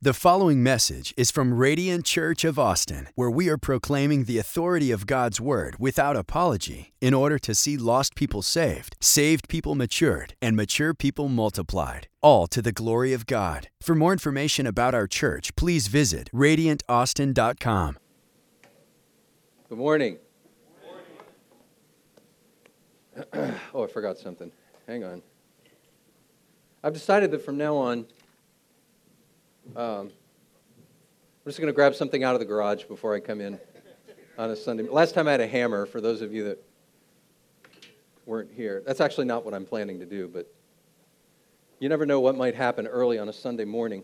The following message is from Radiant Church of Austin, where we are proclaiming the authority of God's Word without apology in order to see lost people saved, saved people matured, and mature people multiplied, all to the glory of God. For more information about our church, please visit radiantaustin.com. Good morning. Oh, I forgot something. Hang on. I've decided that from now on, I'm just going to grab something out of the garage before I come in on a Sunday. Last time I had a hammer, for those of you that weren't here. That's actually not what I'm planning to do, but you never know what might happen early on a Sunday morning.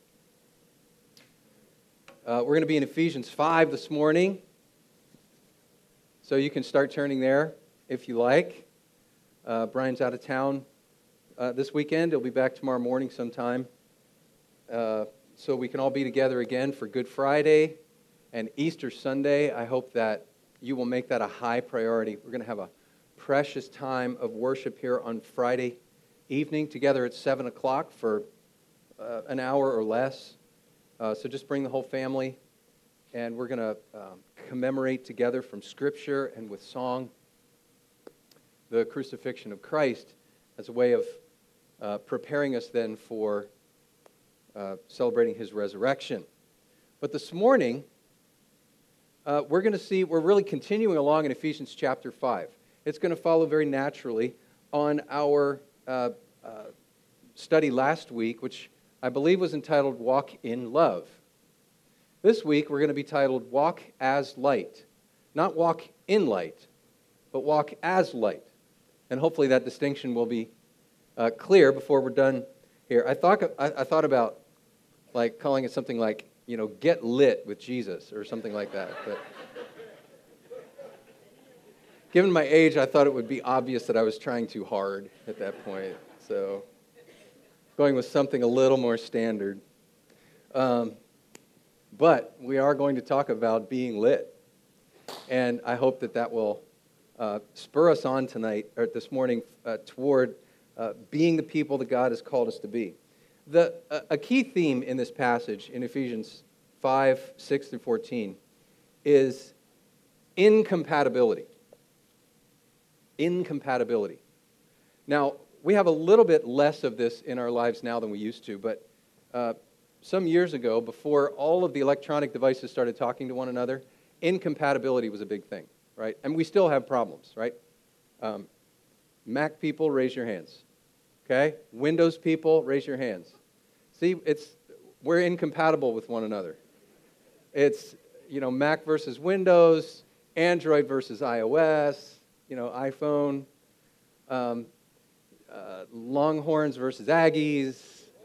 We're going to be in Ephesians 5 this morning, so you can start turning there if you like. Brian's out of town this weekend. He'll be back tomorrow morning sometime. So we can all be together again for Good Friday and Easter Sunday. I hope that you will make that a high priority. We're going to have a precious time of worship here on Friday evening together at 7 o'clock for an hour or less. So just bring the whole family, and we're going to commemorate together from Scripture and with song the crucifixion of Christ as a way of preparing us then for celebrating His resurrection. But this morning, we're going to see, we're really continuing along in Ephesians chapter 5. It's going to follow very naturally on our study last week, which I believe was entitled Walk in Love. This week, we're going to be titled Walk as Light. Not walk in light, but walk as light. And hopefully that distinction will be clear before we're done here. I thought about like calling it something like, get lit with Jesus or something like that. But given my age, I thought it would be obvious that I was trying too hard at that point. So going with something a little more standard. But we are going to talk about being lit. And I hope that will spur us on tonight, or this morning, toward being the people that God has called us to be. A key theme in this passage in Ephesians 5, 6 through 14 is incompatibility. Incompatibility. Now, we have a little bit less of this in our lives now than we used to, but some years ago, before all of the electronic devices started talking to one another, incompatibility was a big thing, right? And we still have problems, right? Mac people, raise your hands. Okay? Windows people, raise your hands. See, we're incompatible with one another. It's, Mac versus Windows, Android versus iOS, iPhone, Longhorns versus Aggies.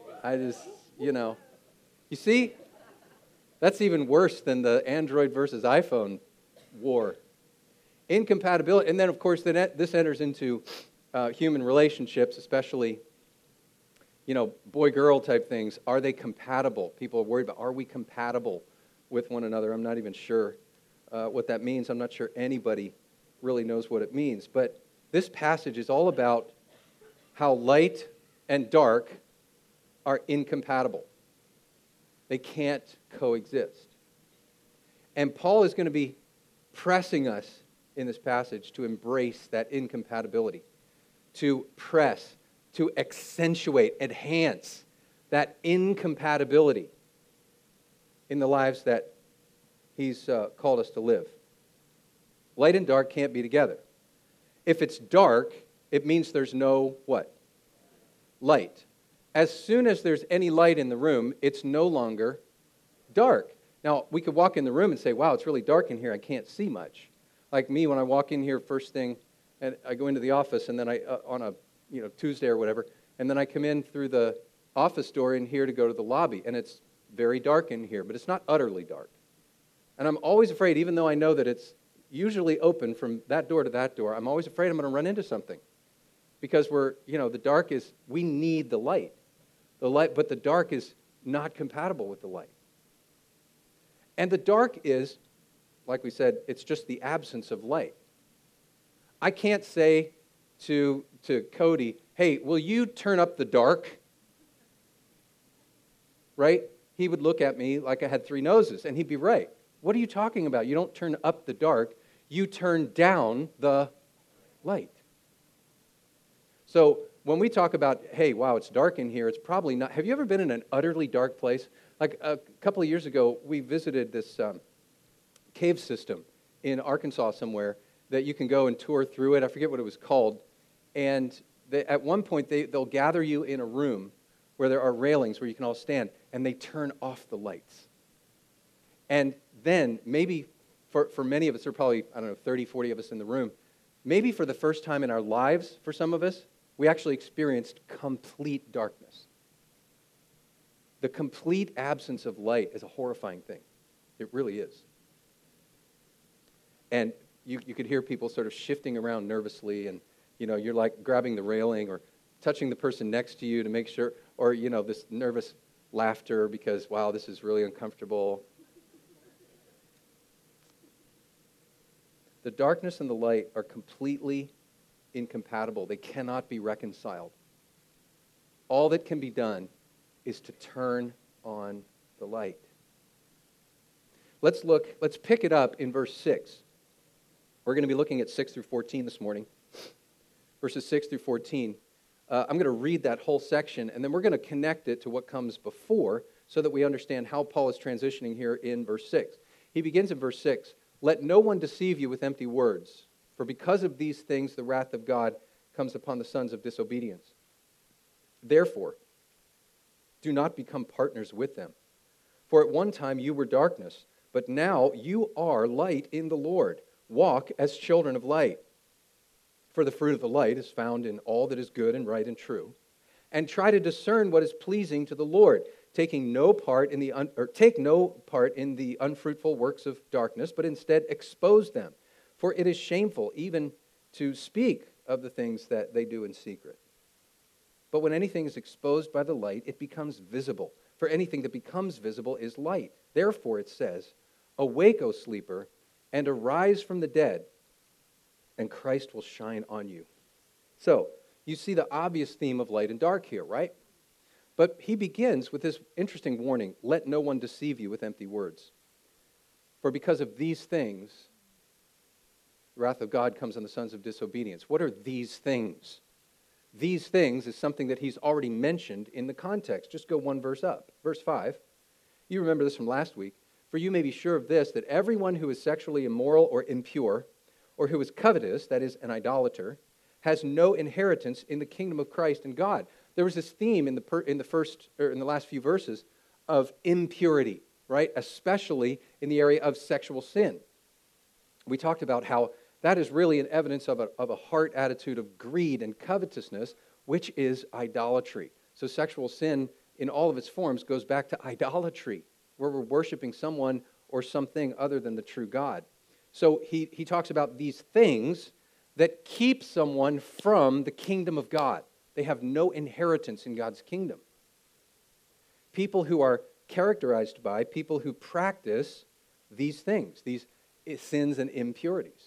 You see, that's even worse than the Android versus iPhone war. Incompatibility, and then, of course, this enters into human relationships, especially, boy-girl type things. Are they compatible? People are worried about, are we compatible with one another? I'm not even sure what that means. I'm not sure anybody really knows what it means. But this passage is all about how light and dark are incompatible. They can't coexist. And Paul is going to be pressing us in this passage to embrace that incompatibility, to press, to accentuate, enhance that incompatibility in the lives that he's called us to live. Light and dark can't be together. If it's dark, it means there's no what? Light. As soon as there's any light in the room, it's no longer dark. Now, we could walk in the room and say, wow, it's really dark in here, I can't see much. Like me, when I walk in here first thing, and I go into the office, and then I on a Tuesday or whatever, and then I come in through the office door in here to go to the lobby, and it's very dark in here, but it's not utterly dark. And I'm always afraid, even though I know that it's usually open from that door to that door, I'm always afraid I'm going to run into something. Because the dark is, we need the light. But the dark is not compatible with the light. And the dark is, like we said, it's just the absence of light. I can't say to Cody, hey, will you turn up the dark? Right? he would look at me like I had three noses, and he'd be right. What are you talking about? You don't turn up the dark, you turn down the light. So when we talk about, hey, wow, it's dark in here, it's probably not. Have you ever been in an utterly dark place? Like a couple of years ago, we visited this cave system in Arkansas somewhere that you can go and tour through it. I forget what it was called. And at one point, they'll gather you in a room where there are railings where you can all stand, and they turn off the lights. And then maybe for many of us, there are probably, 30, 40 of us in the room, maybe for the first time in our lives, for some of us, we actually experienced complete darkness. The complete absence of light is a horrifying thing. It really is. And you could hear people sort of shifting around nervously, and you're like grabbing the railing or touching the person next to you to make sure, or this nervous laughter because, wow, this is really uncomfortable. The darkness and the light are completely incompatible. They cannot be reconciled. All that can be done is to turn on the light. Let's pick it up in verse 6. We're going to be looking at 6 through 14 this morning. Verses 6 through 14. I'm going to read that whole section, and then we're going to connect it to what comes before so that we understand how Paul is transitioning here in verse 6. He begins in verse 6. Let no one deceive you with empty words, for because of these things the wrath of God comes upon the sons of disobedience. Therefore, do not become partners with them. For at one time you were darkness, but now you are light in the Lord. Walk as children of light. For the fruit of the light is found in all that is good and right and true. And try to discern what is pleasing to the Lord, take no part in the unfruitful works of darkness, but instead expose them. For it is shameful even to speak of the things that they do in secret. But when anything is exposed by the light, it becomes visible. For anything that becomes visible is light. Therefore it says, awake, O sleeper, and arise from the dead, and Christ will shine on you. So, you see the obvious theme of light and dark here, right? But he begins with this interesting warning, let no one deceive you with empty words. For because of these things, the wrath of God comes on the sons of disobedience. What are these things? These things is something that he's already mentioned in the context. Just go one verse up. Verse 5. You remember this from last week. For you may be sure of this, that everyone who is sexually immoral or impure, or who is covetous, that is, an idolater, has no inheritance in the kingdom of Christ and God. There was this theme in the last few verses of impurity, right? Especially in the area of sexual sin. We talked about how that is really an evidence of a heart attitude of greed and covetousness, which is idolatry. So sexual sin in all of its forms goes back to idolatry, where we're worshiping someone or something other than the true God. So he talks about these things that keep someone from the kingdom of God. They have no inheritance in God's kingdom. People who are characterized by people who practice these things, these sins and impurities.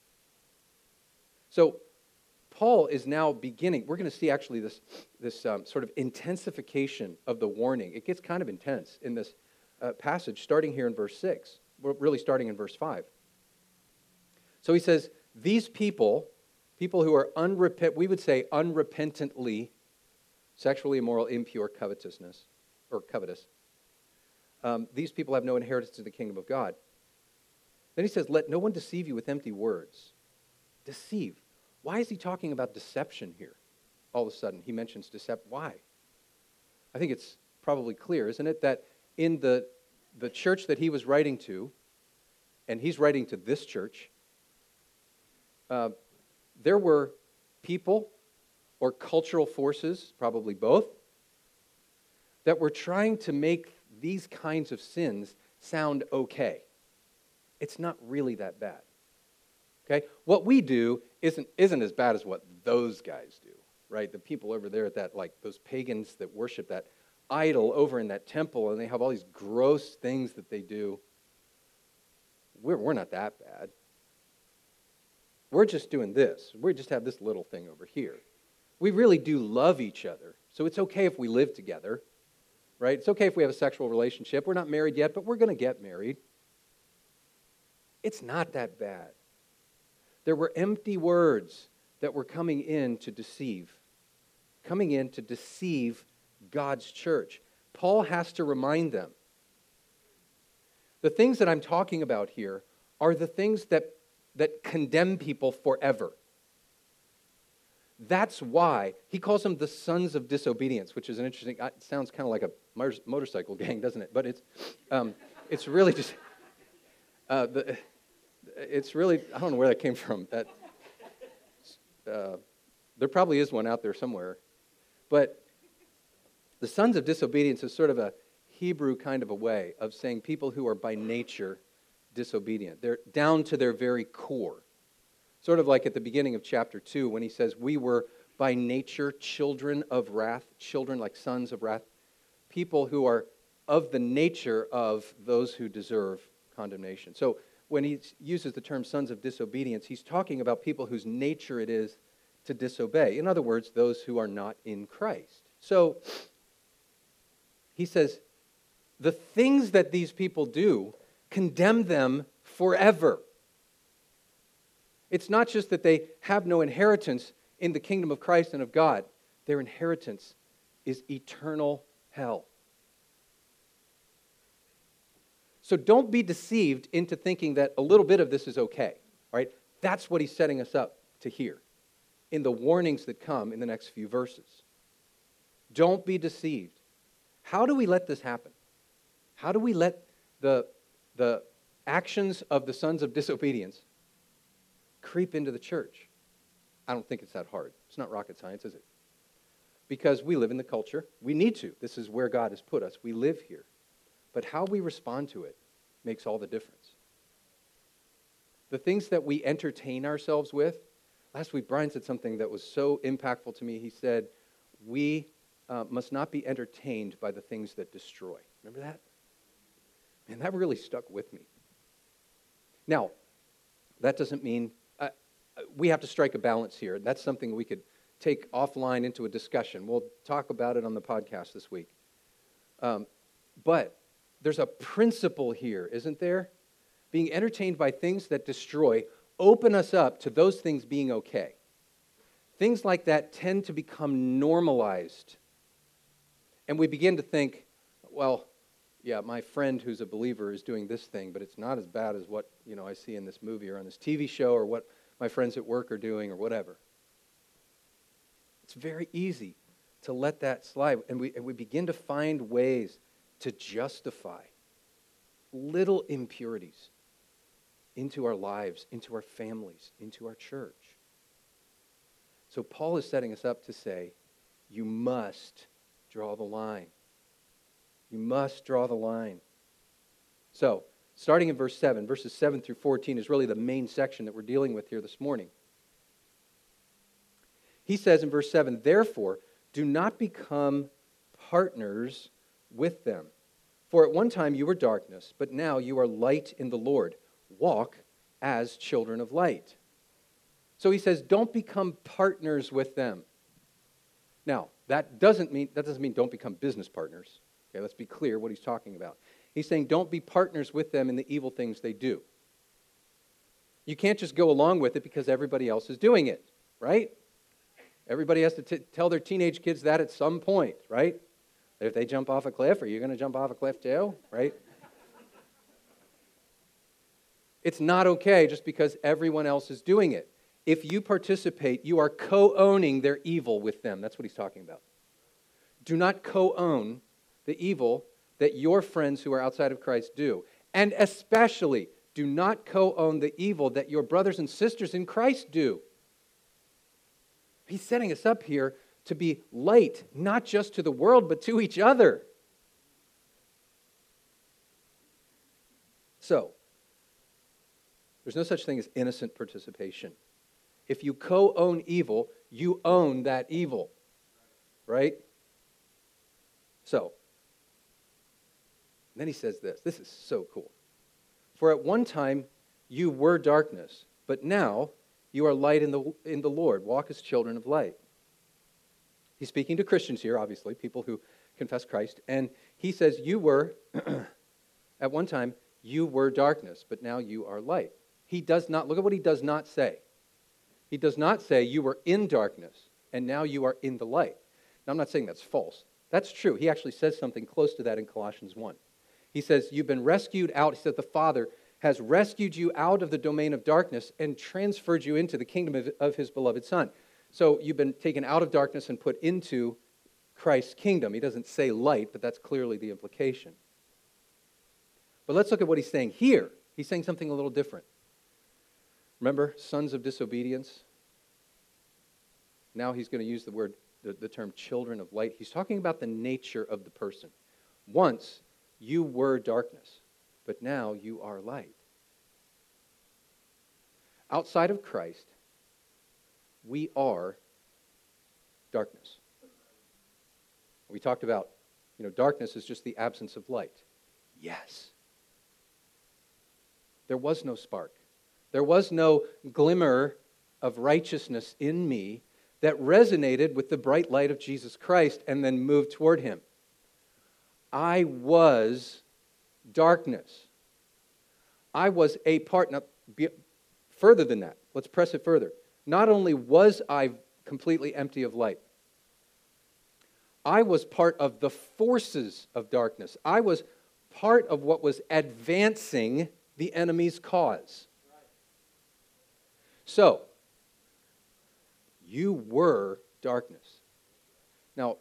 So Paul is now beginning, we're going to see actually this sort of intensification of the warning. It gets kind of intense in this passage, starting here in verse 6, really starting in verse 5. So he says, these people who are we would say unrepentantly sexually immoral, impure, covetous, these people have no inheritance in the kingdom of God. Then he says, let no one deceive you with empty words. Deceive. Why is he talking about deception here? All of a sudden, he mentions deception. Why? I think it's probably clear, isn't it, that in the church that he was writing to, and he's writing to this church, there were people or cultural forces, probably both, that were trying to make these kinds of sins sound okay. It's not really that bad. Okay? What we do isn't as bad as what those guys do, right? The people over there at that, like those pagans that worship that idol over in that temple, and they have all these gross things that they do. We're not that bad. We're just doing this. We just have this little thing over here. We really do love each other, so it's okay if we live together. right? It's okay if we have a sexual relationship. We're not married yet, but we're going to get married. It's not that bad. There were empty words that were coming in to deceive God's church. Paul has to remind them. The things that I'm talking about here are the things that condemn people forever. That's why he calls them the sons of disobedience, which is an interesting, it sounds kind of like a motorcycle gang, doesn't it? But it's really just, it's really, I don't know where that came from. There probably is one out there somewhere. But the sons of disobedience is sort of a Hebrew kind of a way of saying people who are by nature disobedient. They're down to their very core. Sort of like at the beginning of chapter 2 when he says, we were by nature children of wrath, children like sons of wrath, people who are of the nature of those who deserve condemnation. So when he uses the term sons of disobedience, he's talking about people whose nature it is to disobey. In other words, those who are not in Christ. So he says, the things that these people do condemn them forever. It's not just that they have no inheritance in the kingdom of Christ and of God. Their inheritance is eternal hell. So don't be deceived into thinking that a little bit of this is okay. All right? That's what he's setting us up to hear in the warnings that come in the next few verses. Don't be deceived. How do we let this happen? How do we let the actions of the sons of disobedience creep into the church? I don't think it's that hard. It's not rocket science, is it? Because we live in the culture. We need to. This is where God has put us. We live here. But how we respond to it makes all the difference. The things that we entertain ourselves with, last week Brian said something that was so impactful to me. He said, we must not be entertained by the things that destroy. Remember that? Man, that really stuck with me. Now, that doesn't mean we have to strike a balance here. That's something we could take offline into a discussion. We'll talk about it on the podcast this week. But there's a principle here, isn't there? Being entertained by things that destroy open us up to those things being okay. Things like that tend to become normalized. And we begin to think, well, yeah, my friend who's a believer is doing this thing, but it's not as bad as what, I see in this movie or on this TV show or what my friends at work are doing or whatever. It's very easy to let that slide. And we begin to find ways to justify little impurities into our lives, into our families, into our church. So Paul is setting us up to say, you must draw the line. You must draw the line. So, starting in verse 7, verses 7 through 14 is really the main section that we're dealing with here this morning. He says in verse 7, therefore, do not become partners with them. For at one time you were darkness, but now you are light in the Lord. Walk as children of light. So he says, don't become partners with them. Now, that doesn't mean don't become business partners. Okay, let's be clear what he's talking about. He's saying don't be partners with them in the evil things they do. You can't just go along with it because everybody else is doing it, right? Everybody has to tell their teenage kids that at some point, right? If they jump off a cliff, are you going to jump off a cliff too, right? It's not okay just because everyone else is doing it. If you participate, you are co-owning their evil with them. That's what he's talking about. Do not co-own the evil that your friends who are outside of Christ do. And especially, do not co-own the evil that your brothers and sisters in Christ do. He's setting us up here to be light, not just to the world, but to each other. So, there's no such thing as innocent participation. If you co-own evil, you own that evil. Right? So, then he says this. This is so cool. For at one time you were darkness, but now you are light in the Lord. Walk as children of light. He's speaking to Christians here, obviously, people who confess Christ, and he says, you were, at one time, you were darkness, but now you are light. He does not, look at what he does not say. He does not say you were in darkness, and now you are in the light. Now, I'm not saying that's false. That's true. He actually says something close to that in Colossians 1. He says, you've been rescued out. He said the Father has rescued you out of the domain of darkness and transferred you into the kingdom of his beloved Son. So you've been taken out of darkness and put into Christ's kingdom. He doesn't say light, but that's clearly the implication. But let's look at what he's saying here. He's saying something a little different. Remember, sons of disobedience? Now he's going to use the term children of light. He's talking about the nature of the person. Once, you were darkness, but now you are light. Outside of Christ, we are darkness. We talked about, darkness is just the absence of light. Yes. There was no spark. There was no glimmer of righteousness in me that resonated with the bright light of Jesus Christ and then moved toward him. I was darkness. I was a part. Now, further than that, let's press it further. Not only was I completely empty of light, I was part of the forces of darkness. I was part of what was advancing the enemy's cause. So, you were darkness. Now,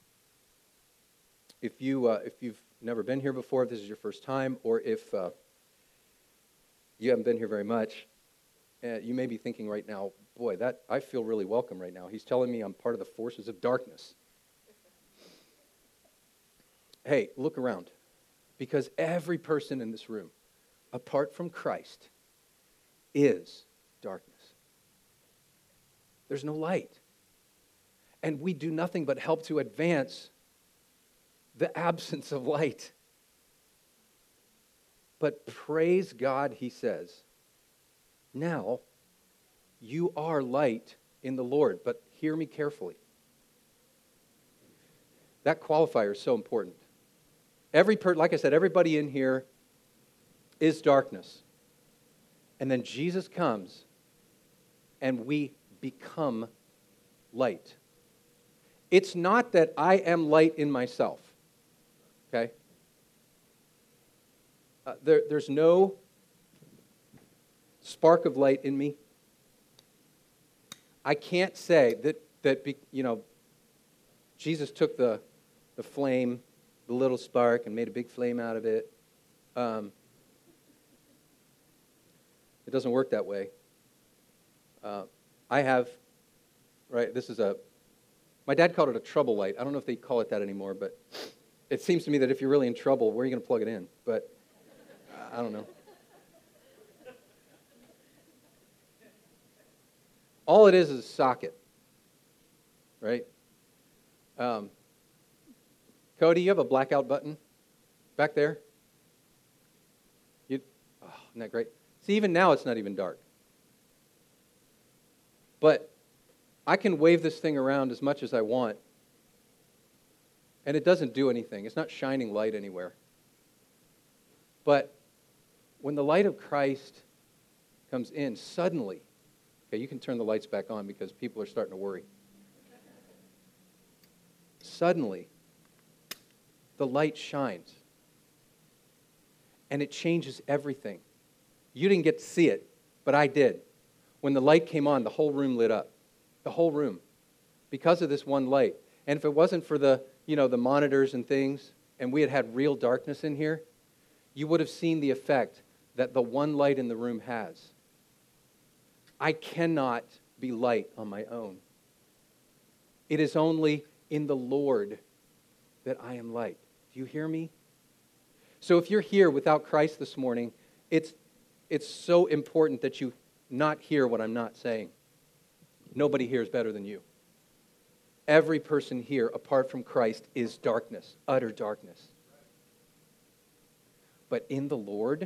if you've never been here before, if this is your first time, or if you haven't been here very much, you may be thinking right now, boy, that I feel really welcome right now. He's telling me I'm part of the forces of darkness. Hey, look around, because every person in this room, apart from Christ, is darkness. There's no light. And we do nothing but help to advance the absence of light. But praise God, he says, now you are light in the Lord. But hear me carefully. That qualifier is so important. Like I said, everybody in here is darkness. And then Jesus comes and we become light. It's not that I am light in myself. Okay? There's no spark of light in me. I can't say that Jesus took the flame, the little spark, and made a big flame out of it. It doesn't work that way. My dad called it a trouble light. I don't know if they call it that anymore, but it seems to me that if you're really in trouble, where are you going to plug it in? But I don't know. All it is a socket, right? Cody, you have a blackout button back there? Isn't that great? See, even now it's not even dark. But I can wave this thing around as much as I want, and it doesn't do anything. It's not shining light anywhere. But when the light of Christ comes in, suddenly, okay, you can turn the lights back on because people are starting to worry. Suddenly, the light shines, and it changes everything. You didn't get to see it, but I did. When the light came on, the whole room lit up. The whole room. Because of this one light. And if it wasn't for the monitors and things, and we had real darkness in here, you would have seen the effect that the one light in the room has. I cannot be light on my own. It is only in the Lord that I am light. Do you hear me? So if you're here without Christ this morning, it's so important that you not hear what I'm not saying. Nobody here is better than you. Every person here, apart from Christ, is darkness, utter darkness. But in the Lord,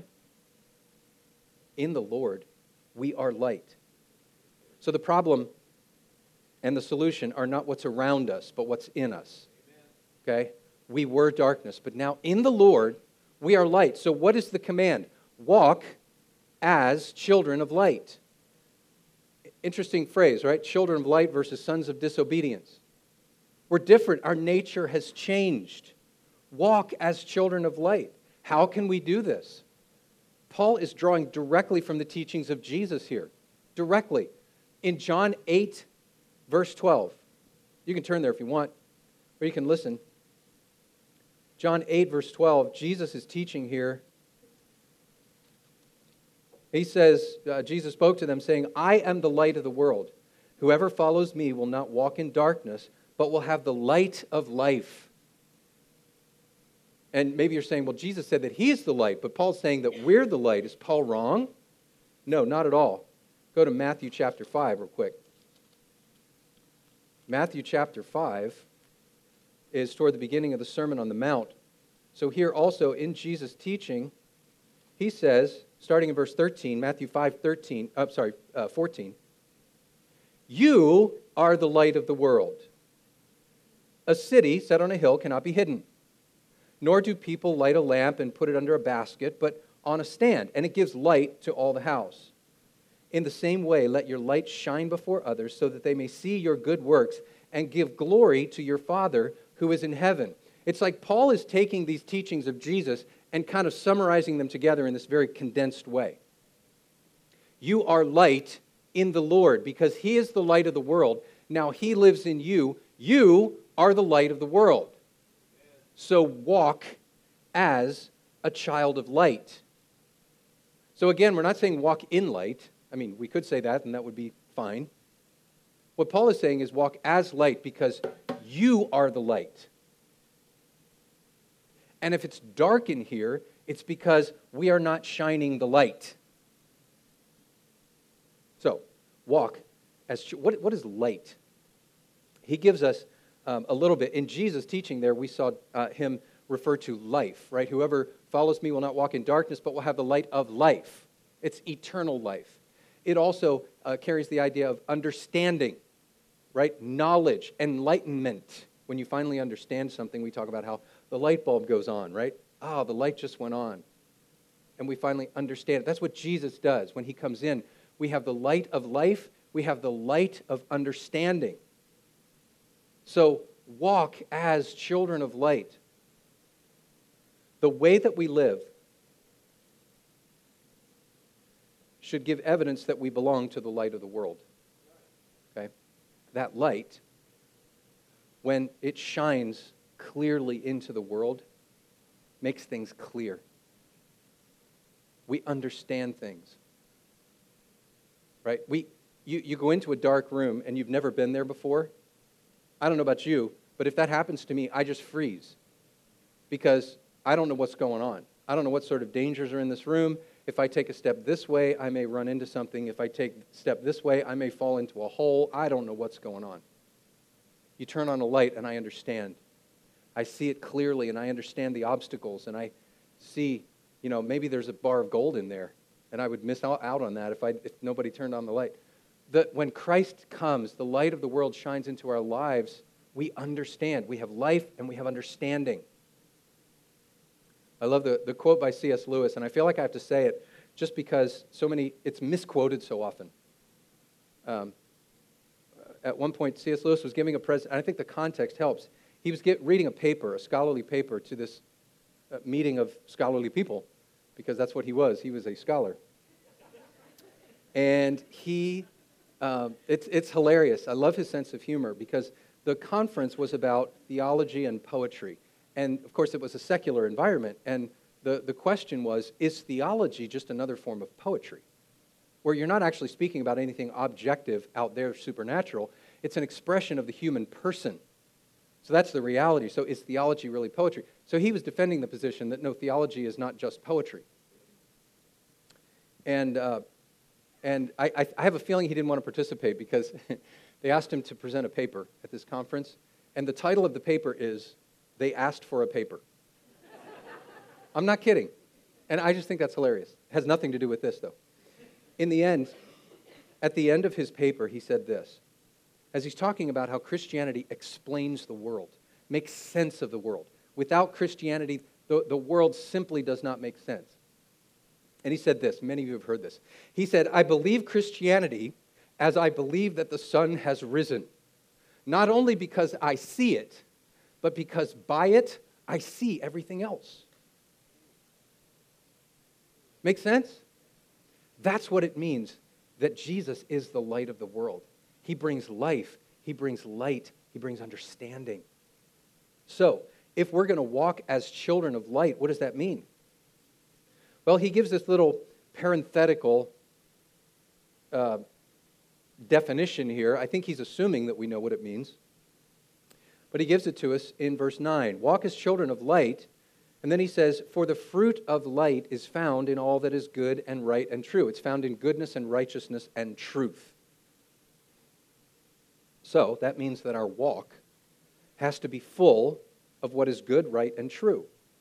we are light. So the problem and the solution are not what's around us, but what's in us. Okay? we were darkness, but now in the Lord we are light. So what is the command? Walk as children of light. Interesting phrase, right? Children of light versus sons of disobedience. We're different. Our nature has changed. Walk as children of light. How can we do this? Paul is drawing directly from the teachings of Jesus here. Directly. In John 8, verse 12. You can turn there if you want, or you can listen. John 8, verse 12, Jesus is teaching here. He says, Jesus spoke to them saying, I am the light of the world. Whoever follows me will not walk in darkness, but will have the light of life. And maybe you're saying, well, Jesus said that he is the light, but Paul's saying that we're the light. Is Paul wrong? No, not at all. Go to Matthew chapter 5 real quick. Matthew chapter 5 is toward the beginning of the Sermon on the Mount. So here also in Jesus' teaching, he says, starting in verse 13, Matthew 14, you are the light of the world. A city set on a hill cannot be hidden. Nor do people light a lamp and put it under a basket, but on a stand, and it gives light to all the house. In the same way, let your light shine before others, so that they may see your good works and give glory to your Father who is in heaven. It's like Paul is taking these teachings of Jesus and kind of summarizing them together in this very condensed way. You are light in the Lord, because he is the light of the world. Now he lives in you. You are the light of the world. So walk as a child of light. So again, we're not saying walk in light. I mean, we could say that, and that would be fine. What Paul is saying is walk as light, because you are the light. And if it's dark in here, it's because we are not shining the light. So, walk as... What is light? He gives us a little bit. In Jesus' teaching there, we saw him refer to life, right? Whoever follows me will not walk in darkness, but will have the light of life. It's eternal life. It also carries the idea of understanding, right? Knowledge, enlightenment. When you finally understand something, we talk about how the light bulb goes on, right? Oh, the light just went on. And we finally understand it. That's what Jesus does when he comes in. We have the light of life. We have the light of understanding. So walk as children of light. The way that we live should give evidence that we belong to the light of the world. Okay? That light, when it shines clearly into the world, makes things clear. We understand things. Right? You go into a dark room and you've never been there before. I don't know about you, but if that happens to me, I just freeze. Because I don't know what's going on. I don't know what sort of dangers are in this room. If I take a step this way, I may run into something. If I take a step this way, I may fall into a hole. I don't know what's going on. You turn on a light and I understand. I see it clearly and I understand the obstacles, and I see, maybe there's a bar of gold in there, and I would miss out on that if nobody turned on the light. When Christ comes, the light of the world shines into our lives, we understand. We have life and we have understanding. I love the quote by C.S. Lewis, and I feel like I have to say it just because it's misquoted so often. At one point, C.S. Lewis was giving a present, and I think the context helps. He was reading a scholarly paper to this meeting of scholarly people, because that's what he was. He was a scholar. And it's hilarious. I love his sense of humor, because the conference was about theology and poetry. And, of course, it was a secular environment. And the question was, is theology just another form of poetry? Where you're not actually speaking about anything objective out there, supernatural. It's an expression of the human person. So that's the reality. So is theology really poetry? So he was defending the position that no, theology is not just poetry. And I have a feeling he didn't want to participate, because they asked him to present a paper at this conference. And the title of the paper is, They Asked for a Paper. I'm not kidding. And I just think that's hilarious. It has nothing to do with this, though. In the end, at the end of his paper, he said this. As he's talking about how Christianity explains the world, makes sense of the world. Without Christianity, the world simply does not make sense. And he said this, many of you have heard this. He said, I believe Christianity as I believe that the sun has risen, not only because I see it, but because by it, I see everything else. Make sense? That's what it means that Jesus is the light of the world. He brings life, he brings light, he brings understanding. So, if we're going to walk as children of light, what does that mean? Well, he gives this little parenthetical definition here. I think he's assuming that we know what it means. But he gives it to us in verse 9. Walk as children of light. And then he says, for the fruit of light is found in all that is good and right and true. It's found in goodness and righteousness and truth. So that means that our walk has to be full of what is good, right, and true.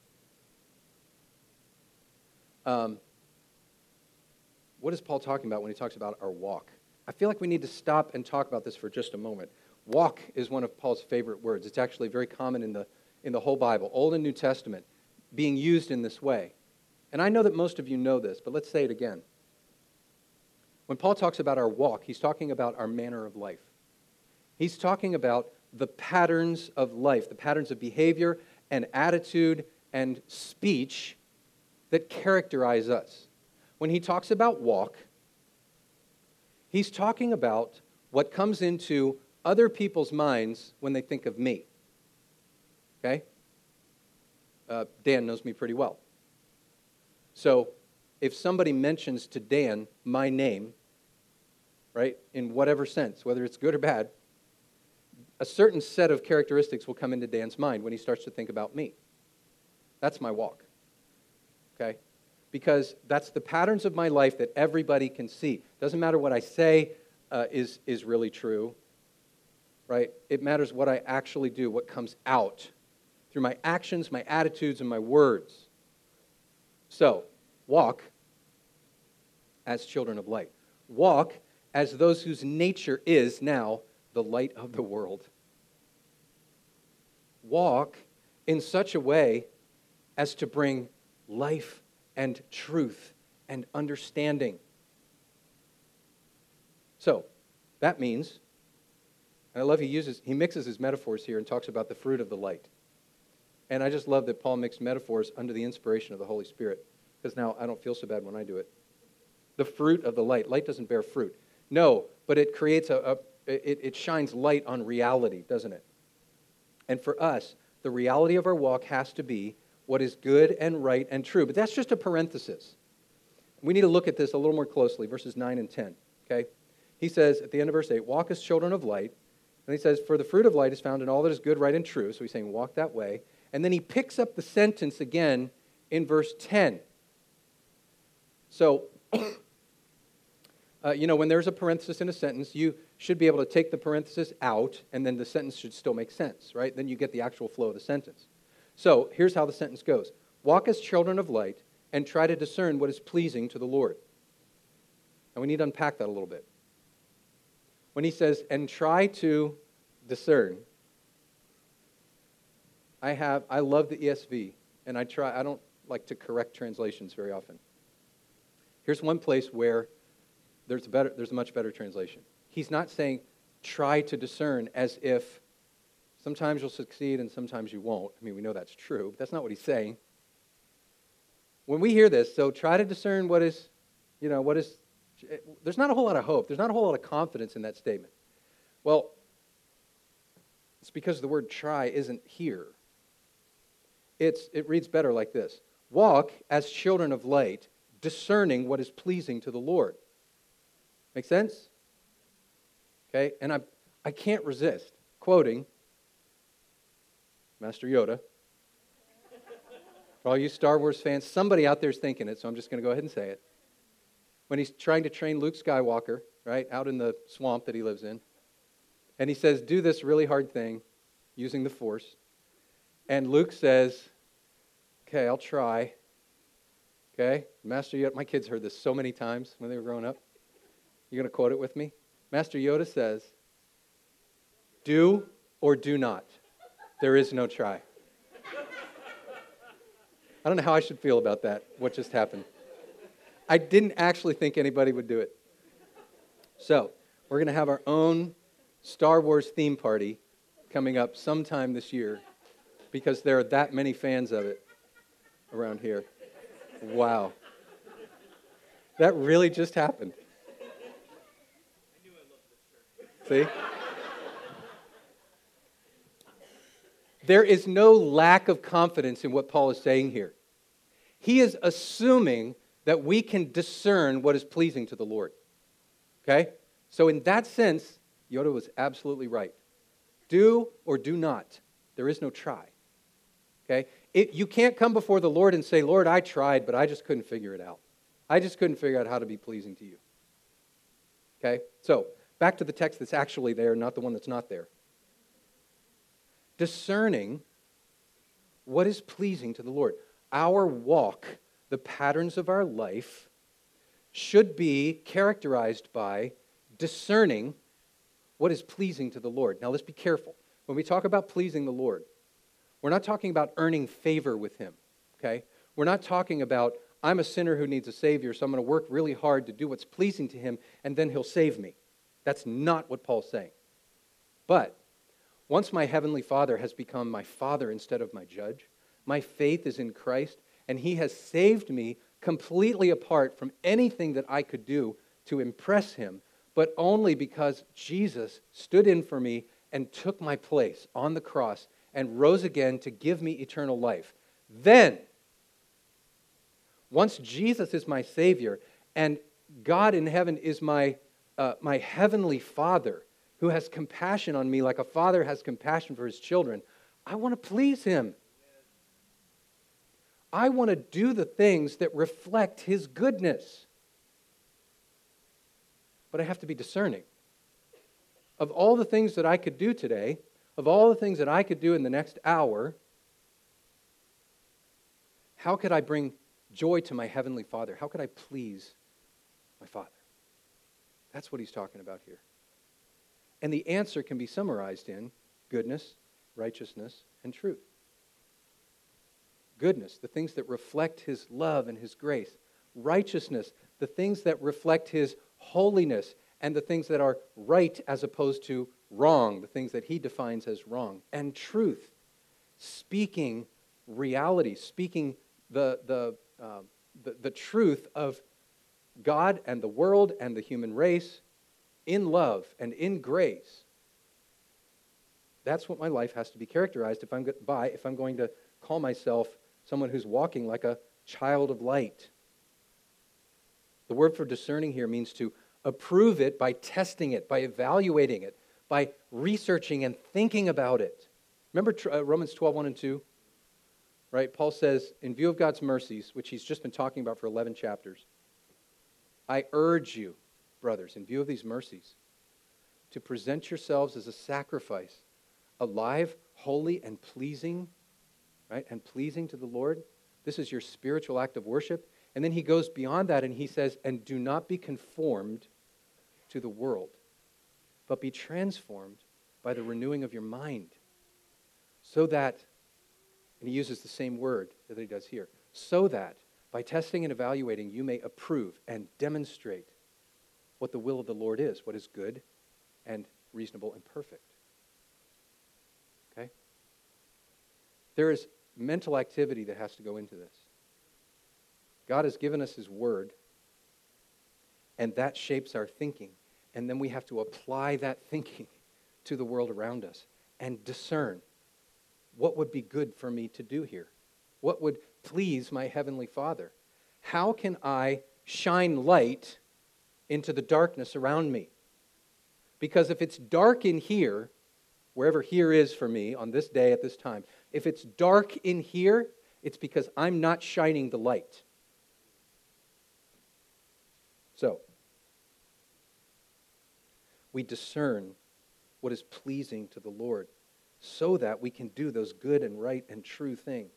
What is Paul talking about when he talks about our walk? I feel like we need to stop and talk about this for just a moment. Walk is one of Paul's favorite words. It's actually very common in the whole Bible, Old and New Testament, being used in this way. And I know that most of you know this, but let's say it again. When Paul talks about our walk, he's talking about our manner of life. He's talking about the patterns of life, the patterns of behavior and attitude and speech that characterize us. When he talks about walk, he's talking about what comes into other people's minds when they think of me. Okay? Dan knows me pretty well. So if somebody mentions to Dan my name, right, in whatever sense, whether it's good or bad, a certain set of characteristics will come into Dan's mind when he starts to think about me. That's my walk. Okay? Because that's the patterns of my life that everybody can see. Doesn't matter what I say is really true, right? It matters what I actually do, what comes out through my actions, my attitudes, and my words. So, walk as children of light. Walk as those whose nature is now the light of the world. Walk in such a way as to bring life and truth and understanding. So, that means, and I love he mixes his metaphors here and talks about the fruit of the light. And I just love that Paul mixed metaphors under the inspiration of the Holy Spirit, because now I don't feel so bad when I do it. The fruit of the light. Light doesn't bear fruit. No, but it creates it shines light on reality, doesn't it? And for us, the reality of our walk has to be what is good and right and true. But that's just a parenthesis. We need to look at this a little more closely, verses 9 and 10. Okay? He says at the end of verse 8, walk as children of light. And he says, for the fruit of light is found in all that is good, right, and true. So he's saying walk that way. And then he picks up the sentence again in verse 10. So, when there's a parenthesis in a sentence, you should be able to take the parenthesis out, and then the sentence should still make sense, right? Then you get the actual flow of the sentence. So, here's how the sentence goes. Walk as children of light, and try to discern what is pleasing to the Lord. And we need to unpack that a little bit. When he says, and try to discern, I love the ESV, and I don't like to correct translations very often. Here's one place where there's a much better translation. He's not saying try to discern as if sometimes you'll succeed and sometimes you won't. I mean, we know that's true, but that's not what he's saying. When we hear this, so try to discern there's not a whole lot of hope. There's not a whole lot of confidence in that statement. Well, it's because the word try isn't here. It reads better like this. Walk as children of light, discerning what is pleasing to the Lord. Make sense? Okay, and I can't resist quoting Master Yoda. For all you Star Wars fans, somebody out there's thinking it, so I'm just going to go ahead and say it. When he's trying to train Luke Skywalker, right, out in the swamp that he lives in, and he says, do this really hard thing using the Force. And Luke says, okay, I'll try. Okay, Master Yoda, my kids heard this so many times when they were growing up. You going to quote it with me? Master Yoda says, do or do not. There is no try. I don't know how I should feel about that, what just happened. I didn't actually think anybody would do it. So, we're going to have our own Star Wars theme party coming up sometime this year because there are that many fans of it around here. Wow. That really just happened. See? There is no lack of confidence in what Paul is saying here. He is assuming that we can discern what is pleasing to the Lord. Okay? So in that sense, Yoda was absolutely right. Do or do not. There is no try. Okay? You can't come before the Lord and say, Lord, I tried, but I just couldn't figure it out. I just couldn't figure out how to be pleasing to you. Okay? So, back to the text that's actually there, not the one that's not there. Discerning what is pleasing to the Lord. Our walk, the patterns of our life, should be characterized by discerning what is pleasing to the Lord. Now let's be careful. When we talk about pleasing the Lord, we're not talking about earning favor with Him, okay? We're not talking about, I'm a sinner who needs a Savior, so I'm going to work really hard to do what's pleasing to Him, and then He'll save me. That's not what Paul's saying. But once my Heavenly Father has become my Father instead of my judge, my faith is in Christ, and He has saved me completely apart from anything that I could do to impress Him, but only because Jesus stood in for me and took my place on the cross and rose again to give me eternal life. Then, once Jesus is my Savior and God in heaven is my Heavenly Father who has compassion on me like a father has compassion for his children, I want to please Him. I want to do the things that reflect His goodness. But I have to be discerning. Of all the things that I could do today, of all the things that I could do in the next hour, how could I bring joy to my Heavenly Father? How could I please my Father? That's what he's talking about here. And the answer can be summarized in goodness, righteousness, and truth. Goodness, the things that reflect His love and His grace. Righteousness, the things that reflect His holiness and the things that are right as opposed to wrong, the things that He defines as wrong. And truth, speaking reality, speaking the truth of God and the world and the human race in love and in grace. That's what my life has to be characterized if I'm going to call myself someone who's walking like a child of light. The word for discerning here means to approve it by testing it, by evaluating it, by researching and thinking about it. Remember Romans 12:1 and 2? Right? Paul says, in view of God's mercies, which he's just been talking about for 11 chapters, I urge you, brothers, in view of these mercies, to present yourselves as a sacrifice, alive, holy, and pleasing, right? And pleasing to the Lord. This is your spiritual act of worship. And then he goes beyond that and he says, and do not be conformed to the world, but be transformed by the renewing of your mind, so that, and he uses the same word that he does here, so that by testing and evaluating you may approve and demonstrate what the will of the Lord is, what is good and reasonable and perfect. Okay? There is mental activity that has to go into this. God has given us His Word, and that shapes our thinking. And then we have to apply that thinking to the world around us and discern what would be good for me to do here. What would please my Heavenly Father? How can I shine light into the darkness around me? Because if it's dark in here, wherever here is for me on this day at this time, if it's dark in here, it's because I'm not shining the light. So, we discern what is pleasing to the Lord so that we can do those good and right and true things.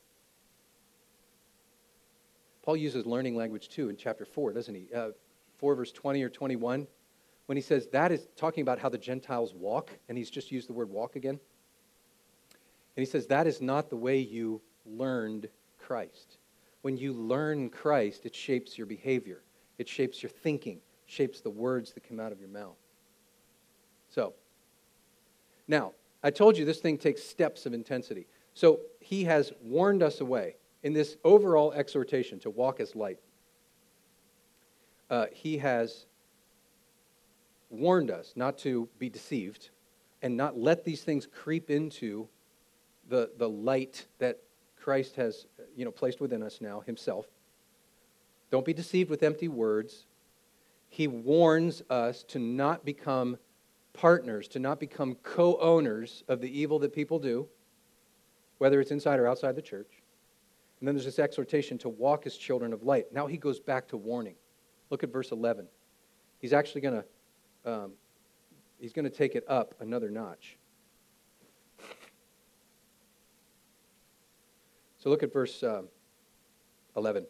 Paul uses learning language too in chapter 4, doesn't he? 4 verse 20 or 21, when he says that is talking about how the Gentiles walk, and he's just used the word walk again. And he says that is not the way you learned Christ. When you learn Christ, it shapes your behavior. It shapes your thinking, shapes the words that come out of your mouth. So, now, I told you this thing takes steps of intensity. So he has warned us away in this overall exhortation to walk as light. He has warned us not to be deceived and not let these things creep into the light that Christ has placed within us now himself. Don't be deceived with empty words. He warns us to not become partners, to not become co-owners of the evil that people do, whether it's inside or outside the church. And then there's this exhortation to walk as children of light. Now he goes back to warning. Look at verse 11. He's actually going to take it up another notch. So look at verse 11.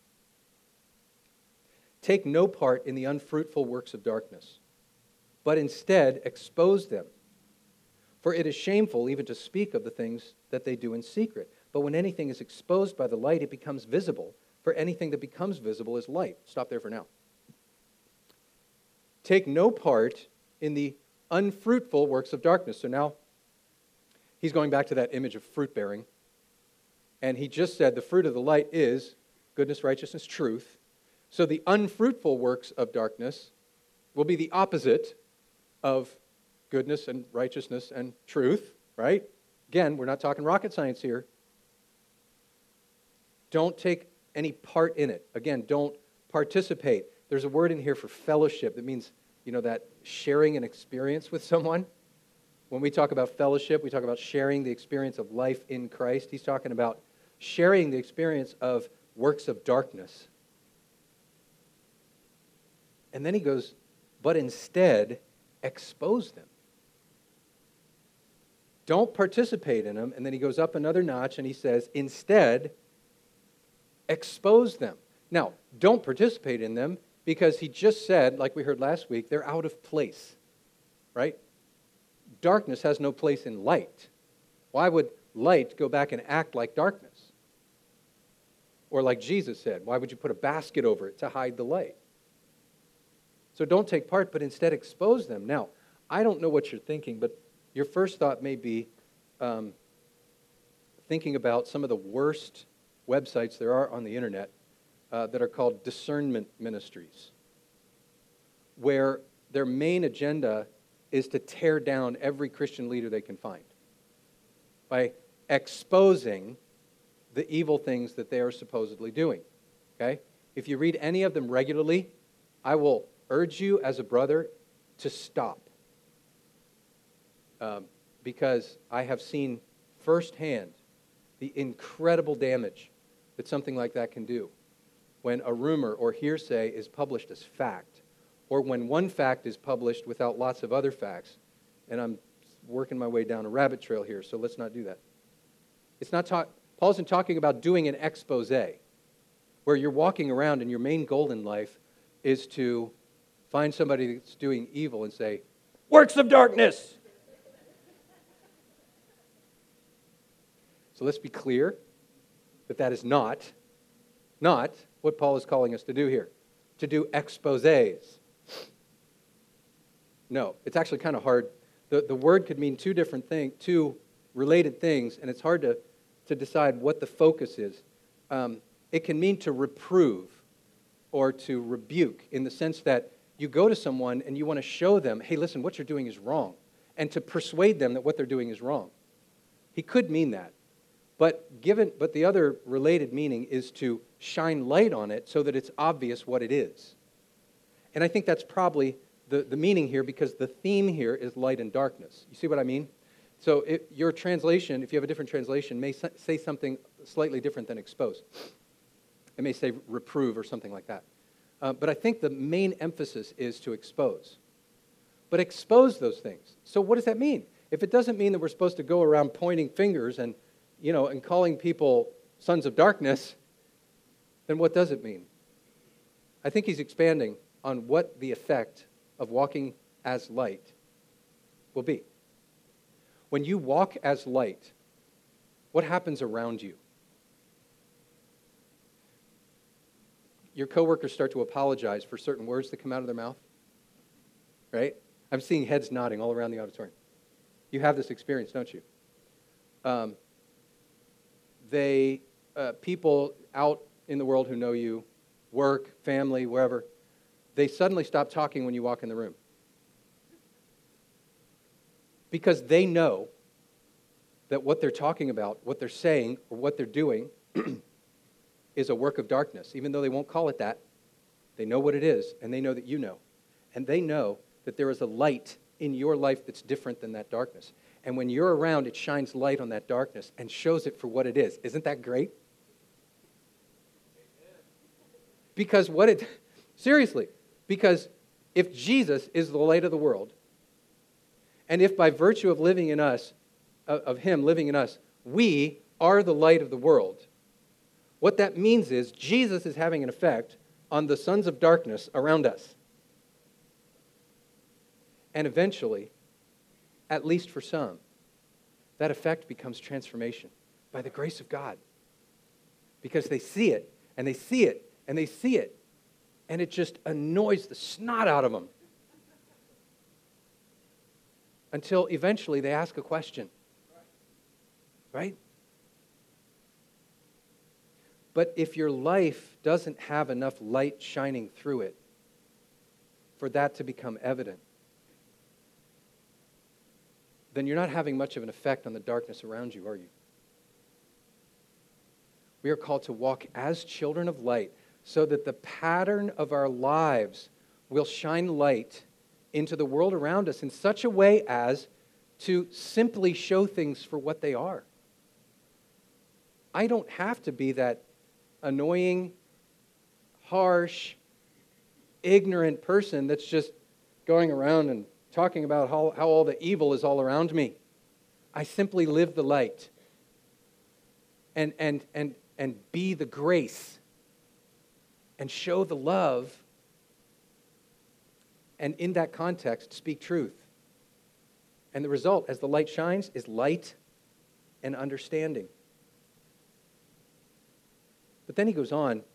Take no part in the unfruitful works of darkness, but instead expose them. For it is shameful even to speak of the things that they do in secret. But when anything is exposed by the light, it becomes visible. For anything that becomes visible is light. Stop there for now. Take no part in the unfruitful works of darkness. So now he's going back to that image of fruit bearing. And he just said the fruit of the light is goodness, righteousness, truth. So the unfruitful works of darkness will be the opposite of goodness and righteousness and truth, right? Again, we're not talking rocket science here. Don't take any part in it. Again, don't participate. There's a word in here for fellowship that means, that sharing an experience with someone. When we talk about fellowship, we talk about sharing the experience of life in Christ. He's talking about sharing the experience of works of darkness. And then he goes, but instead, expose them. Don't participate in them. And then he goes up another notch and he says, instead, expose them. Now, don't participate in them because he just said, like we heard last week, they're out of place, right? Darkness has no place in light. Why would light go back and act like darkness? Or like Jesus said, why would you put a basket over it to hide the light? So don't take part, but instead expose them. Now, I don't know what you're thinking, but your first thought may be thinking about some of the worst websites there are on the internet that are called discernment ministries, where their main agenda is to tear down every Christian leader they can find by exposing the evil things that they are supposedly doing. Okay? If you read any of them regularly, I will urge you as a brother to stop. Because I have seen firsthand the incredible damage that something like that can do when a rumor or hearsay is published as fact, or when one fact is published without lots of other facts. And I'm working my way down a rabbit trail here, so let's not do that. Paul isn't talking about doing an expose, where you're walking around and your main goal in life is to find somebody that's doing evil and say, works of darkness! So let's be clear that that is not what Paul is calling us to do here, to do exposés. No, it's actually kind of hard. The word could mean two related things, and it's hard to decide what the focus is. It can mean to reprove or to rebuke in the sense that you go to someone and you want to show them, hey, listen, what you're doing is wrong, and to persuade them that what they're doing is wrong. He could mean that. But the other related meaning is to shine light on it so that it's obvious what it is. And I think that's probably the meaning here, because the theme here is light and darkness. You see what I mean? So your translation, if you have a different translation, may say something slightly different than expose. It may say reprove or something like that. But I think the main emphasis is to expose. But expose those things. So what does that mean? If it doesn't mean that we're supposed to go around pointing fingers and calling people sons of darkness, then what does it mean? I think he's expanding on what the effect of walking as light will be. When you walk as light, what happens around you? your coworkers start to apologize for certain words that come out of their mouth, right? I'm seeing heads nodding all around the auditorium. You have this experience, don't you? People out in the world who know you, work, family, wherever, they suddenly stop talking when you walk in the room. Because they know that what they're talking about, what they're saying, or what they're doing is a work of darkness. Even though they won't call it that, they know what it is, and they know that you know. And they know that there is a light in your life that's different than that darkness. And when you're around, it shines light on that darkness and shows it for what it is. Isn't that great? Because seriously, because if Jesus is the light of the world, and if by virtue of living in us, of Him living in us, we are the light of the world, what that means is Jesus is having an effect on the sons of darkness around us. And eventually, at least for some, that effect becomes transformation by the grace of God. Because they see it, and they see it, and they see it, and it just annoys the snot out of them. Until eventually they ask a question. Right? But if your life doesn't have enough light shining through it for that to become evident, then you're not having much of an effect on the darkness around you, are you? We are called to walk as children of light so that the pattern of our lives will shine light into the world around us in such a way as to simply show things for what they are. I don't have to be that annoying, harsh, ignorant person that's just going around and talking about how all the evil is all around me. I simply live the light and be the grace and show the love, and in that context speak truth. And the result, as the light shines, is light and understanding. But then he goes on,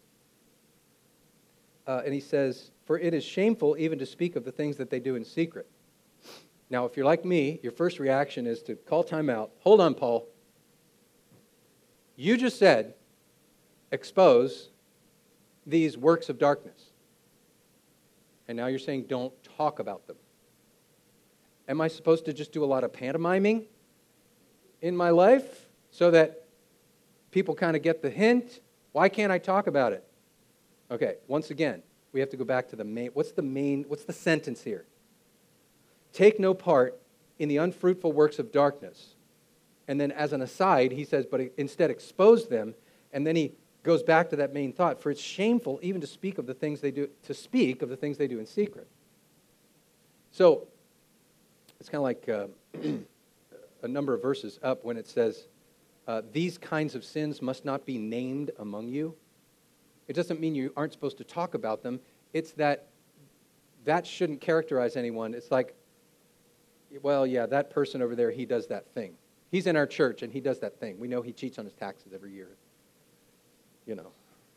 and he says, "For it is shameful even to speak of the things that they do in secret." Now, if you're like me, your first reaction is to call time out. Hold on, Paul. You just said, expose these works of darkness. And now you're saying don't talk about them. Am I supposed to just do a lot of pantomiming in my life so that people kind of get the hint? Why can't I talk about it? Okay, once again, we have to go back to the main. What's the sentence here? Take no part in the unfruitful works of darkness. And then as an aside, he says, but instead expose them. And then he goes back to that main thought. For it's shameful even to speak of the things they do in secret. So it's kind of like a number of verses up when it says, these kinds of sins must not be named among you. It doesn't mean you aren't supposed to talk about them. It's that shouldn't characterize anyone. It's like, well, yeah, that person over there, he does that thing. He's in our church and he does that thing. We know he cheats on his taxes every year. You know.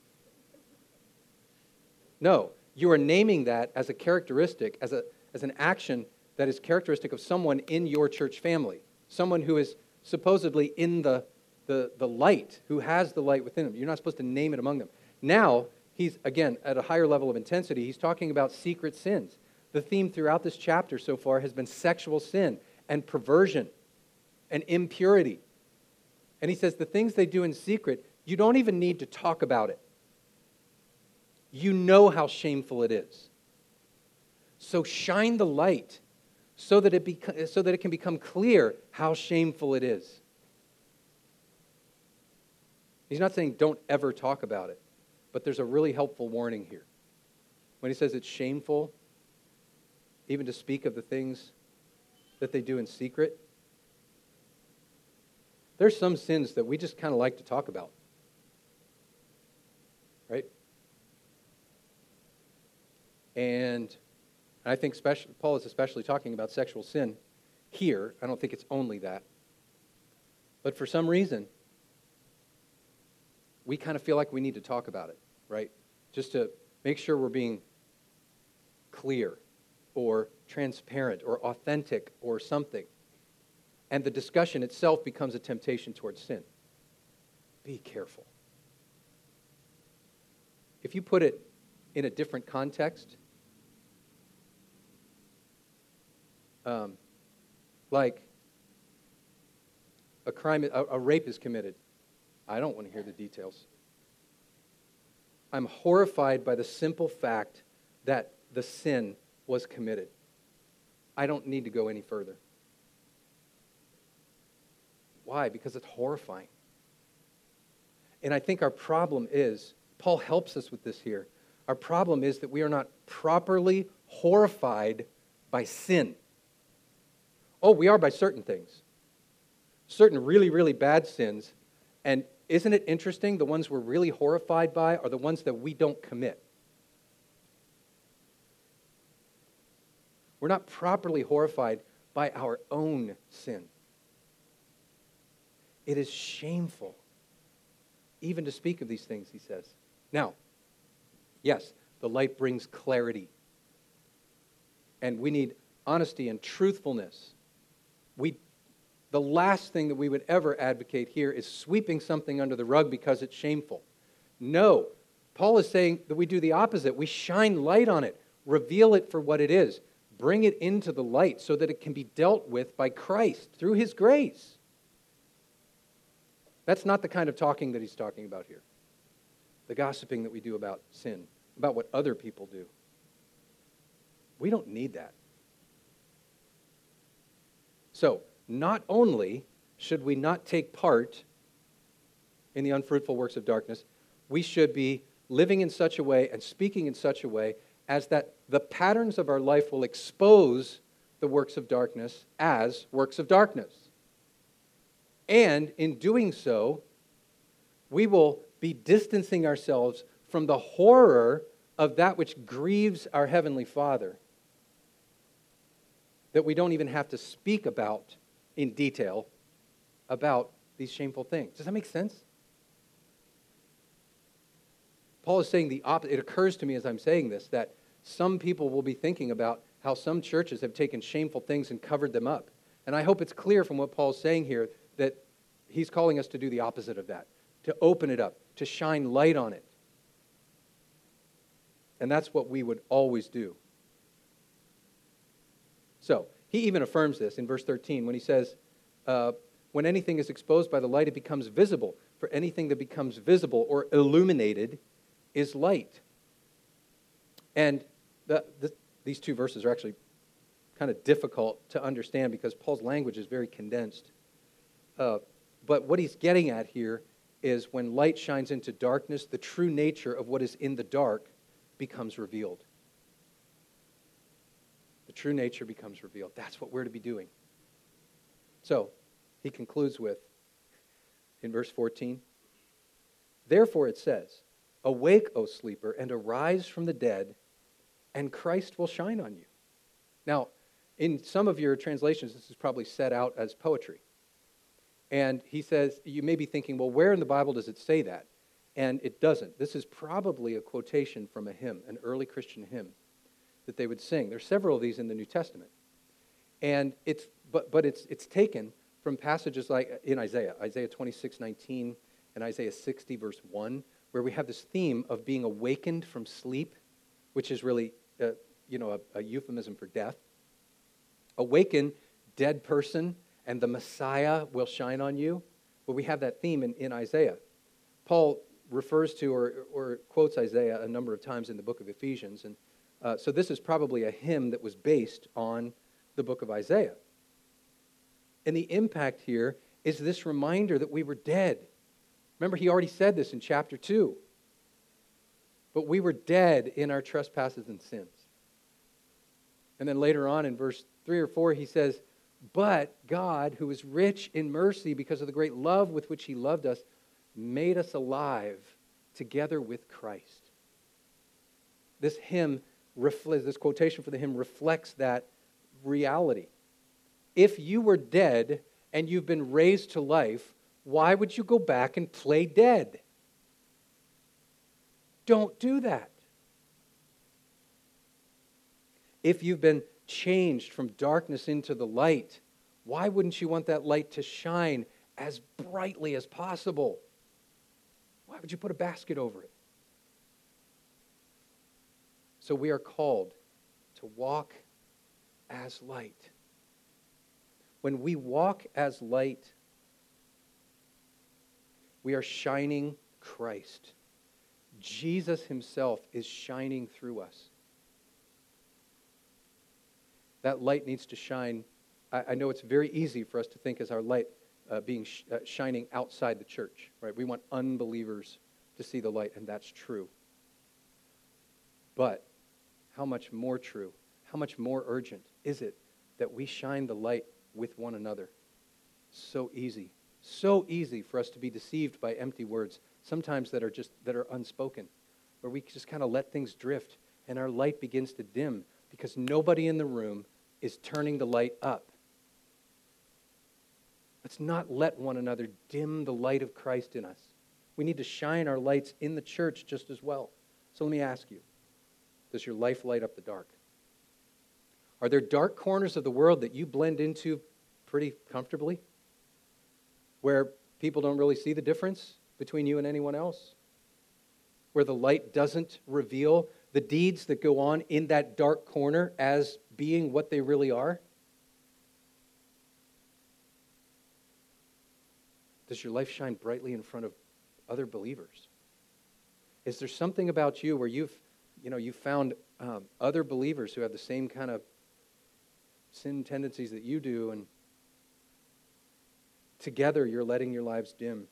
No, you are naming that as a characteristic, as an action that is characteristic of someone in your church family. Someone who is supposedly in the light, who has the light within them. You're not supposed to name it among them. Now, he's, again, at a higher level of intensity, he's talking about secret sins. The theme throughout this chapter so far has been sexual sin and perversion and impurity. And he says the things they do in secret, you don't even need to talk about it. You know how shameful it is. So shine the light so that it can become clear how shameful it is. He's not saying don't ever talk about it, but there's a really helpful warning here. When he says it's shameful even to speak of the things that they do in secret, there's some sins that we just kind of like to talk about. Right? And I think Paul is especially talking about sexual sin here. I don't think it's only that. But for some reason, we kind of feel like we need to talk about it, right? just to make sure we're being clear or transparent or authentic or something. And the discussion itself becomes a temptation towards sin. Be careful. If you put it in a different context, like a crime, a rape is committed. I don't want to hear the details. I'm horrified by the simple fact that the sin was committed. I don't need to go any further. Why? Because it's horrifying. And I think our problem is, Paul helps us with this here. Our problem is that we are not properly horrified by sin. Oh, we are by certain things. Certain really, really bad sins. And isn't it interesting? The ones we're really horrified by are the ones that we don't commit. We're not properly horrified by our own sin. It is shameful even to speak of these things, he says. Now, yes, the light brings clarity. And we need honesty and truthfulness. The last thing that we would ever advocate here is sweeping something under the rug because it's shameful. No, Paul is saying that we do the opposite. We shine light on it, reveal it for what it is, bring it into the light so that it can be dealt with by Christ through his grace. That's not the kind of talking that he's talking about here. The gossiping that we do about sin, about what other people do. We don't need that. So, not only should we not take part in the unfruitful works of darkness, we should be living in such a way and speaking in such a way as that the patterns of our life will expose the works of darkness as works of darkness. And in doing so, we will be distancing ourselves from the horror of that which grieves our Heavenly Father, that we don't even have to speak about in detail about these shameful things. Does that make sense? Paul is saying the opposite. It occurs to me as I'm saying this that some people will be thinking about how some churches have taken shameful things and covered them up. And I hope it's clear from what Paul's saying here that he's calling us to do the opposite of that, to open it up, to shine light on it. And that's what we would always do. So, he even affirms this in verse 13 when he says, when anything is exposed by the light, it becomes visible. For anything that becomes visible or illuminated is light. And these two verses are actually kind of difficult to understand because Paul's language is very condensed. But what he's getting at here is when light shines into darkness, the true nature of what is in the dark becomes revealed. The true nature becomes revealed. That's what we're to be doing. So, he concludes with, in verse 14, therefore it says, awake, O sleeper, and arise from the dead, and Christ will shine on you. Now, in some of your translations, this is probably set out as poetry. And he says, you may be thinking, well, where in the Bible does it say that? And it doesn't. This is probably a quotation from a hymn, an early Christian hymn that they would sing. There's several of these in the New Testament. And it's taken from passages like in Isaiah 26:19 and Isaiah 60, verse 1, where we have this theme of being awakened from sleep, which is really a euphemism for death. Awaken, dead person, and the Messiah will shine on you. But we have that theme in Isaiah. Paul refers to or quotes Isaiah a number of times in the book of Ephesians. And so this is probably a hymn that was based on the book of Isaiah. And the impact here is this reminder that we were dead. Remember, he already said this in chapter 2. But we were dead in our trespasses and sins. And then later on in verse 3 or 4, he says, but God, who is rich in mercy because of the great love with which he loved us, made us alive together with Christ. This hymn, this quotation for the hymn reflects that reality. If you were dead and you've been raised to life, why would you go back and play dead? don't do that. If you've been changed from darkness into the light, why wouldn't you want that light to shine as brightly as possible? Why would you put a basket over it? So we are called to walk as light. When we walk as light, we are shining Christ. Jesus himself is shining through us. That light needs to shine. I know it's very easy for us to think as our light shining outside the church, right? We want unbelievers to see the light, and that's true. But how much more true, how much more urgent is it that we shine the light with one another? So easy for us to be deceived by empty words, sometimes that are unspoken, where we just kind of let things drift and our light begins to dim because nobody in the room is turning the light up. Let's not let one another dim the light of Christ in us. We need to shine our lights in the church just as well. So let me ask you, does your life light up the dark? Are there dark corners of the world that you blend into pretty comfortably? Where people don't really see the difference between you and anyone else? Where the light doesn't reveal the deeds that go on in that dark corner as being what they really are? Does your life shine brightly in front of other believers? Is there something about you where you've found other believers who have the same kind of sin tendencies that you do, and together you're letting your lives dim?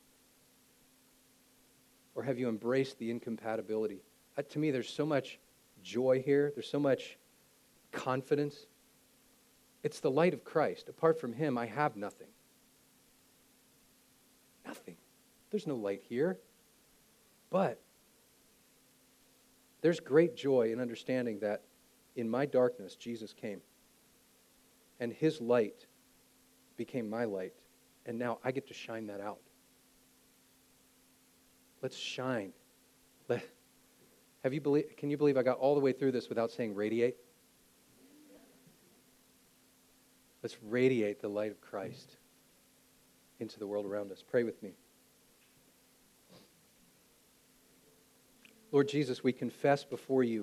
Or have you embraced the incompatibility? To me, there's so much joy here. There's so much confidence. It's the light of Christ. Apart from him, I have nothing. Nothing. There's no light here. But there's great joy in understanding that in my darkness, Jesus came. And his light became my light. And now I get to shine that out. Let's shine. Can you believe I got all the way through this without saying radiate? Let's radiate the light of Christ into the world around us. Pray with me. Lord Jesus, we confess before you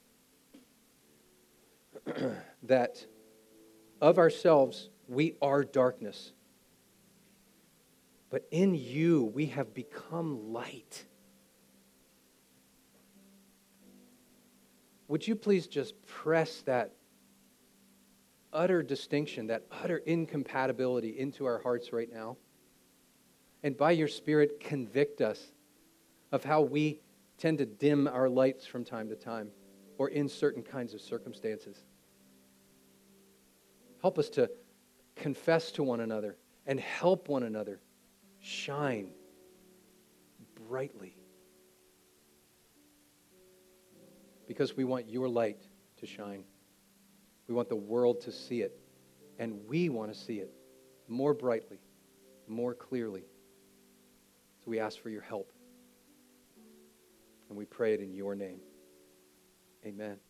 that of ourselves we are darkness. But in you we have become light. Would you please just press that utter distinction, that utter incompatibility into our hearts right now? And by your Spirit, convict us of how we tend to dim our lights from time to time or in certain kinds of circumstances. Help us to confess to one another and help one another shine brightly. Because we want your light to shine. We want the world to see it. And we want to see it more brightly, more clearly. So we ask for your help. And we pray it in your name. Amen.